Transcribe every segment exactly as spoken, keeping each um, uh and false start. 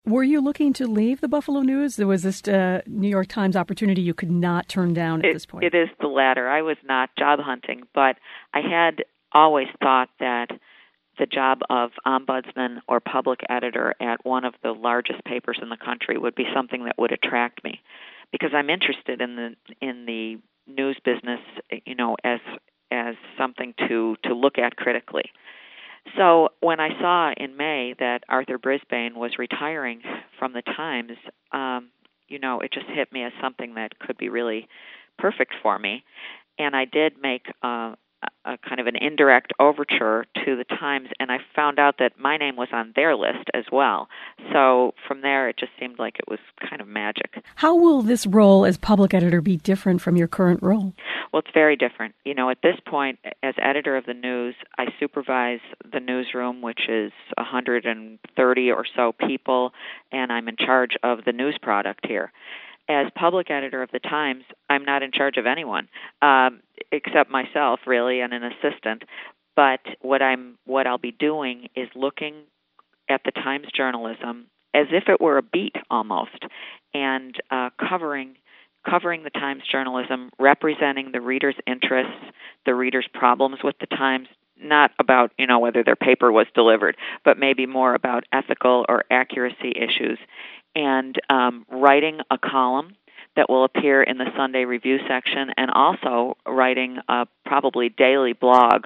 Were you looking to leave the Buffalo News? There was this uh, New York Times opportunity you could not turn down at it, this point. It is the latter. I was not job hunting, but I had always thought that the job of ombudsman or public editor at one of the largest papers in the country would be something that would attract me, because I'm interested in the in the news business, you know, as as something to, to look at critically. So when I saw in May that Arthur Brisbane was retiring from the Times, um, you know, it just hit me as something that could be really perfect for me. And I did make uh, a kind of an indirect overture to the Times, and I found out that my name was on their list as well. So from there, it just seemed like it was kind of magic. How will this role as public editor be different from your current role? Well, it's very different. You know, at this point, as editor of the news, I supervise the newsroom, which is one hundred thirty or so people, and I'm in charge of the news product here. As public editor of the Times, I'm not in charge of anyone um, except myself, really, and an assistant. But what I'm what I'll be doing is looking at the Times journalism as if it were a beat almost, and uh, covering covering the Times journalism, representing the reader's interests, the reader's problems with the Times, not about, you know, whether their paper was delivered, but maybe more about ethical or accuracy issues, and um, writing a column that will appear in the Sunday Review section, and also writing a probably daily blog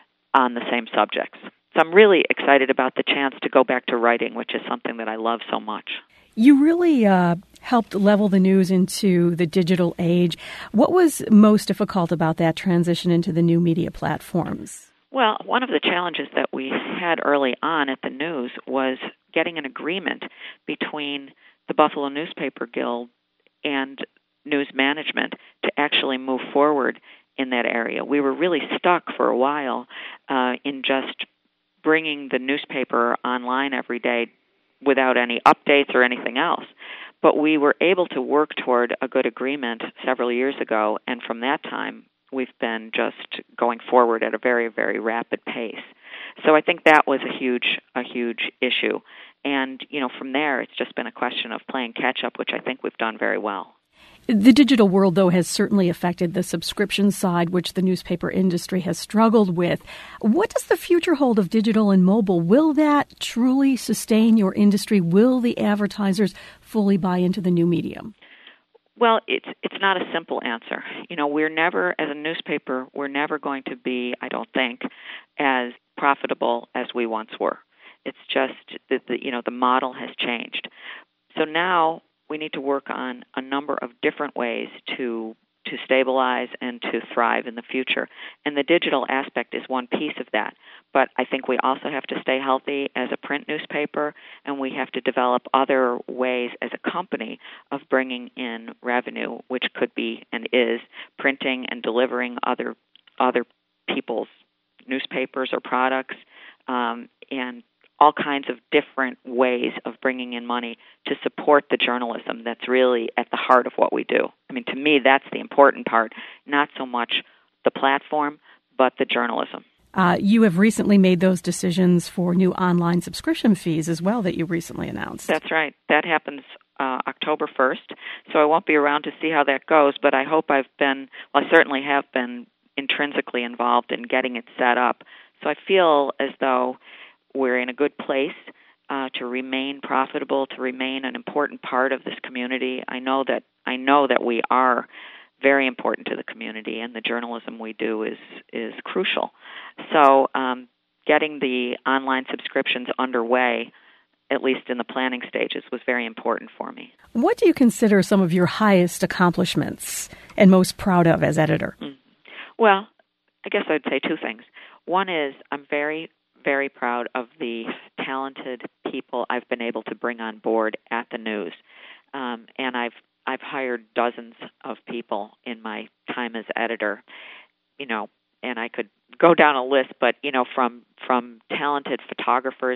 on the same subjects. So I'm really excited about the chance to go back to writing, which is something that I love so much. You really uh, helped level the news into the digital age. What was most difficult about that transition into the new media platforms? Well, one of the challenges that we had early on at the News was getting an agreement between the Buffalo Newspaper Guild and news management to actually move forward in that area. We were really stuck for a while uh, in just bringing the newspaper online every day without any updates or anything else. But we were able to work toward a good agreement several years ago, and from that time, we've been just going forward at a very, very rapid pace. So I think that was a huge, a huge issue. And, you know, from there, it's just been a question of playing catch-up, which I think we've done very well. The digital world, though, has certainly affected the subscription side, which the newspaper industry has struggled with. What does the future hold of digital and mobile? Will that truly sustain your industry? Will the advertisers fully buy into the new medium? Well, it's it's not a simple answer. You know, we're never, as a newspaper, we're never going to be, I don't think, as profitable as we once were. It's just that the, you know, the model has changed. So now we need to work on a number of different ways to to stabilize and to thrive in the future. And the digital aspect is one piece of that. But I think we also have to stay healthy as a print newspaper, and we have to develop other ways as a company of bringing in revenue, which could be and is printing and delivering other other people's newspapers or products, um, and all kinds of different ways of bringing in money to support the journalism that's really at the heart of what we do. I mean, to me, that's the important part, not so much the platform, but the journalism. Uh, you have recently made those decisions for new online subscription fees as well that you recently announced. That's right. That happens uh, October first, so I won't be around to see how that goes, but I hope I've been, well, I certainly have been intrinsically involved in getting it set up. So I feel as though we're in a good place uh, to remain profitable, to remain an important part of this community. I know that I know that we are very important to the community, and the journalism we do is is crucial. So, um, getting the online subscriptions underway, at least in the planning stages, was very important for me. What do you consider some of your highest accomplishments and most proud of as editor? Mm. Well, I guess I'd say two things. One is I'm very very proud of the talented people I've been able to bring on board at the News. Um, and I've I've hired dozens of people in my time as editor, you know, and I could go down a list, but, you know, from, from talented photographers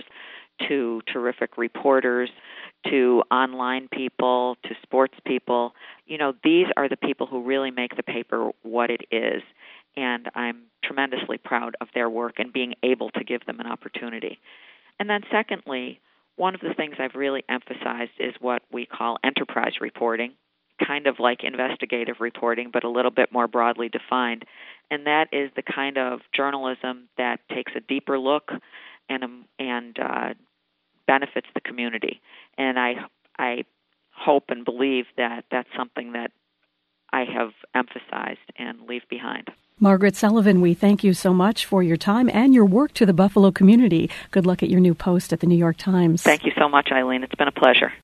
to terrific reporters to online people to sports people. You know, these are the people who really make the paper what it is. And I'm tremendously proud of their work and being able to give them an opportunity. And then secondly, one of the things I've really emphasized is what we call enterprise reporting, kind of like investigative reporting, but a little bit more broadly defined. And that is the kind of journalism that takes a deeper look and um, and uh, benefits the community. And I I hope and believe that that's something that I have emphasized and leave behind. Margaret Sullivan, we thank you so much for your time and your work to the Buffalo community. Good luck at your new post at the New York Times. Thank you so much, Eileen. It's been a pleasure.